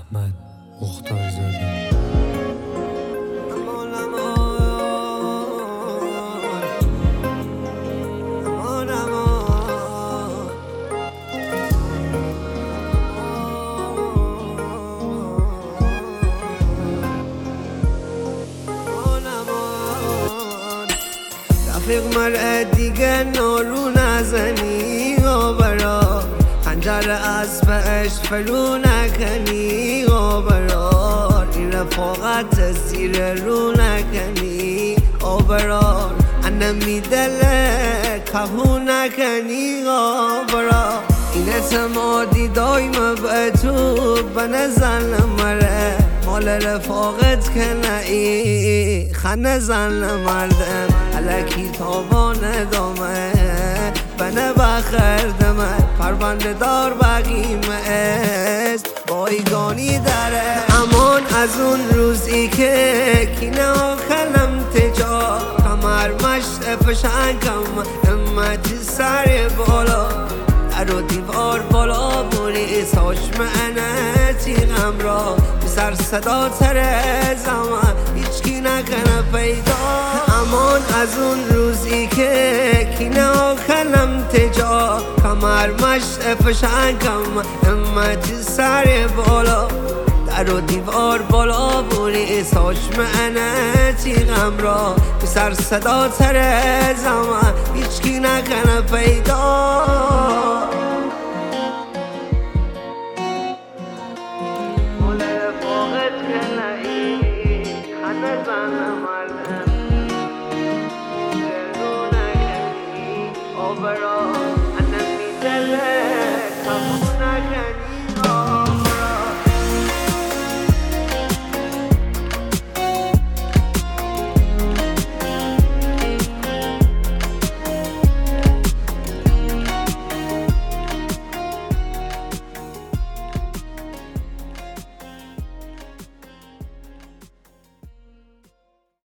احمد مختارزاده. رفیق مرا دیگه نارو نزنی برا خنجر اسبش فرو نکنی برار این رفاقت زیر رو نکنی برار انمی دل کهو نکنی برار این اعتمادی دایم به تو به نزن مره مال رفاقت که نئی خنه زن مردم علکی تابان دامه بنه بخردمه پرونده دار بقیمه است بایگانی داره امان از اون روزی که کینه و خلم تجا کمر مشت فشنگم امتی سر بالا در و دیوار بالا بوری ساشمه تیغم را سر صدا تره زمان هیچکی نکنه پیدا امان از اون روزی که کینه و خلم تجا کمر مشت فشنگم امتی سر بالا در و دیوار بالا بوری ساشمه تیغم را سر صدا تره زمان هیچکی نکنه پیدا overall